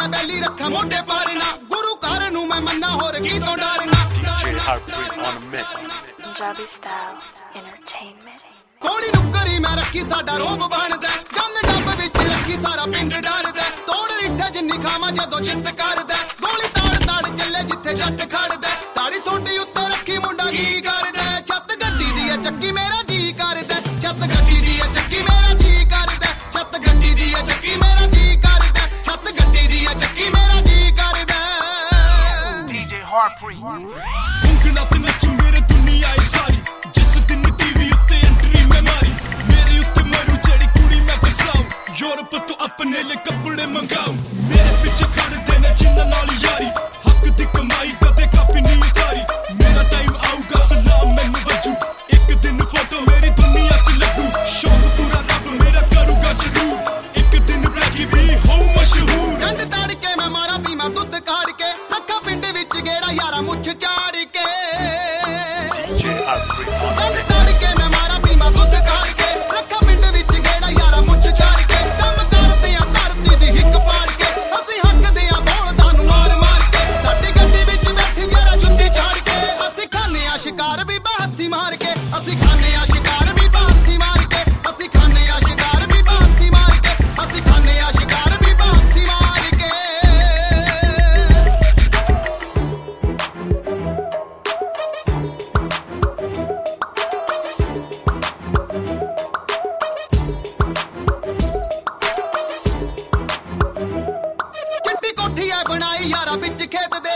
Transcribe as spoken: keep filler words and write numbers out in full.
मैं बैली रखा मोटे पारना गुरु घर नू मैं मन्ना होर की तो डरना D J Heartbreak on the mix Punjabi style entertainment थोड़ी नुक्करी मैं रखी साडा रोब बनदा गंद डब विच रखी सारा पिंड डरदा तोड़ रिठे जिन्नी खावां जदों चित करदा गोली ताड़ ताड़ चले जिथे जट खड़दा ताड़ी थोड़ी उत्ते रखी मुंडा की करदा छत गड्डी दी चक्की मेरा जी करदा छत गड्डी दी चक्की मेरा जी करदा छत गड्डी दी चक्की मेरा जी करदा छत गड्डी दी चक्की मेरा जी करदा D J Heartbreak ਉਂਗਲਾਂ ਤੇ ਨੱਚੂ ਮੇਰੇ ਦੁਨੀਆ ਏ ਸਾਰੀ ਜਿਸ ਦਿਨ ਟੀਵੀ ਉੱਤੇ ਐਂਟਰੀ ਮੈਂ ਮਾਰੀ ਮੇਰੇ ਉੱਤੇ ਮਰੂ ਜਿਹੜੀ ਕੁੜੀ ਮੈਂ ਫਸਾਉ ਯੂਰਪ ਤੋਂ ਆਪਣੇ ਲਈ ਕੱਪੜੇ ਮੰਗਾਉ ਮੇਰੇ ਪਿੱਛੇ ਖੜਦੇ ਨੇ ਜਿੰਨਾਂ ਨਾਲ ਯਾਰੀ ਹੱਕ ਦੀ ਕਮਾਈ ਕਦੇ ਕਾਪੀ ਨਹੀਂ ਉਤਾਰੀ ਮੇਰਾ ਟਾਈਮ ਆਊਗਾ ਸਲਾਮ ਮੈਨੂੰ ਵਜੂ ਇੱਕ ਦਿਨ ਫੋਟੋ ਮੇਰੀ ਦੁਨੀਆ 'ਚ ਲੱਗੂ ਸ਼ੌਕ ਪੂਰਾ ਰੱਬ ਮੇਰਾ ਕਰੂਗਾ ਜ਼ਰੂਰ ਇੱਕ ਦਿਨ ਬਲੈਕੀ ਵੀ ਹੋਊ ਮਸ਼ਹੂਰ ਗੰਦ ਤਾੜ ਕੇ ਮੈਂ ਮਾਰਾ ਪੀਵਾਂ ਦੁੱਧ ਕਾੜ ਕੇ ਰੱਖਾਂ ਪਿੰਡ ਵਿੱਚ ਗੇੜਾ ਯਾਰਾ ਮੁੱਛ ਚਾੜ ਕੇ D J Heartbreak on the ਗੰਦ mix ਤਾੜ ਕੇ ਮੈਂ ਮਾਰਾ ਪੀਵਾਂ ਦੁੱਧ ਕਾੜ ਕੇ ਰੱਖਾਂ ਪਿੰਡ ਵਿੱਚ ਗੇੜਾ ਯਾਰਾ ਮੁੱਛ ਚਾੜ ਕੇ ਕੰਮ ਕਰਦੇ ਆ ਧਰਤੀ ਦੀ ਹਿੱਕ ਪਾੜ ਕੇ ਅਸੀਂ ਹੱਕਦੇ ਆ ਬੋਲਦਾਂ ਨੂੰ ਮਾਰ ਮਾਰ ਕੇ ਸਾਡੀ ਗੱਡੀ ਵਿੱਚ ਬੈਠੇ ਯਾਰਾ ਜੁੱਤੀ ਛਾੜ ਕੇ ਅਸੀਂ ਖਾਂਦੇ ਆ ਸ਼ਿਕਾਰ ਵੀ ਬਹੱਥੀ ਮਾਰ ਕੇ ਅਸੀਂ ਖਾਂਦੇ ਆ ਸ਼ਿਕਾਰ ਵੀ ਬਹੱਥੀ ਮਾਰ ਕੇ ਅਸੀਂ ਖਾਂਦੇ ਆ ਸ਼ਿਕਾਰ ਵੀ ਬਹੱਥੀ ਮਾਰ ਕੇ ਅਸੀਂ ਖਾਂਦੇ ਆ ਸ਼ਿਕਾਰ ਵੀ ਬਹੱਥੀ ਮਾਰ ਕੇ ਚਿੱਟੀ ਕੋਠੀ ਐ ਬਣਾਈ ਯਾਰਾ ਵਿੱਚ ਖੇਤ